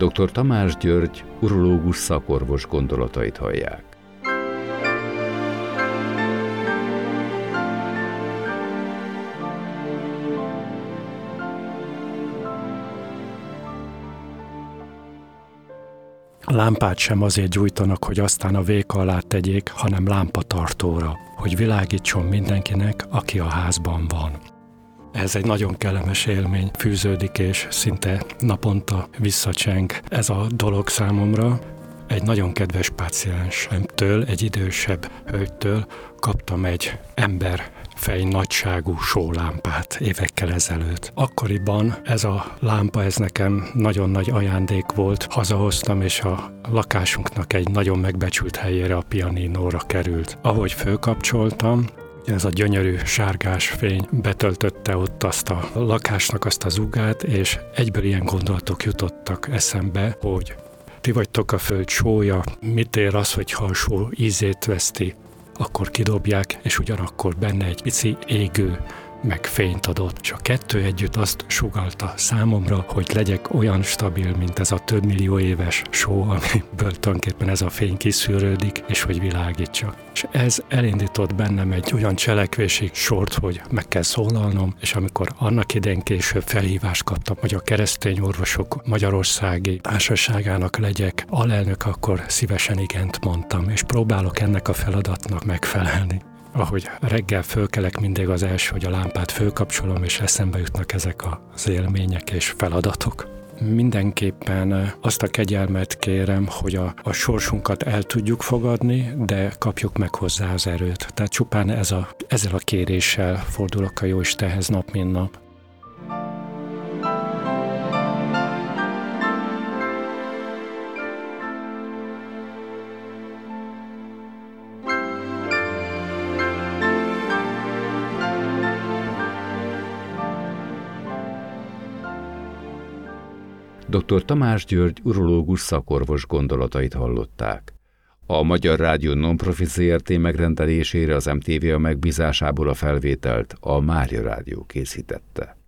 Dr. Tamás György, urológus szakorvos gondolatait hallják. Lámpát sem azért gyújtanak, hogy aztán a véka alá tegyék, hanem lámpatartóra, hogy világítson mindenkinek, aki a házban van. Ez egy nagyon kellemes élmény fűződik, és szinte naponta visszacseng ez a dolog számomra. Egy nagyon kedves páciensemtől, egy idősebb hölgytől kaptam egy emberfej nagyságú sólámpát évekkel ezelőtt. Akkoriban ez a lámpa, ez nekem nagyon nagy ajándék volt. Hazahoztam, és a lakásunknak egy nagyon megbecsült helyére, a pianinóra került. Ahogy fölkapcsoltam, ez a gyönyörű sárgás fény betöltötte ott azt a lakásnak azt az ugát, és egyből ilyen gondolatok jutottak eszembe, hogy ti vagytok a föld sója, mit ér az, hogyha a só ízét veszti, akkor kidobják, és ugyanakkor benne egy pici égő, meg fényt adott. És a kettő együtt azt sugallta számomra, hogy legyek olyan stabil, mint ez a több millió éves só, amiből tulajdonképpen ez a fény kiszűrődik, és hogy világítsa. És ez elindított bennem egy olyan cselekvési sort, hogy meg kell szólalnom, és amikor annak idején később felhívást kaptam, hogy a Keresztény Orvosok Magyarországi Társaságának legyek alelnök, akkor szívesen igent mondtam, és próbálok ennek a feladatnak megfelelni. Ahogy reggel fölkelek, mindig az első, hogy a lámpát fölkapcsolom, és eszembe jutnak ezek az élmények és feladatok. Mindenképpen azt a kegyelmet kérem, hogy a sorsunkat el tudjuk fogadni, de kapjuk meg hozzá az erőt. Tehát csupán ezzel a kéréssel fordulok a Jóistenhez nap, mint nap. Dr. Tamás György, urológus szakorvos gondolatait hallották. A Magyar Rádió Non-Profit Zrt. Megrendelésére az MTV a megbízásából a felvételt a Mária Rádió készítette.